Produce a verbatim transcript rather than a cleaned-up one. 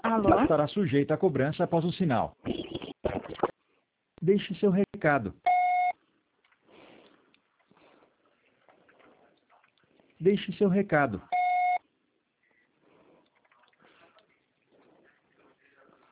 Alô? Estará sujeito à cobrança após o sinal. Deixe seu recado. Deixe seu recado.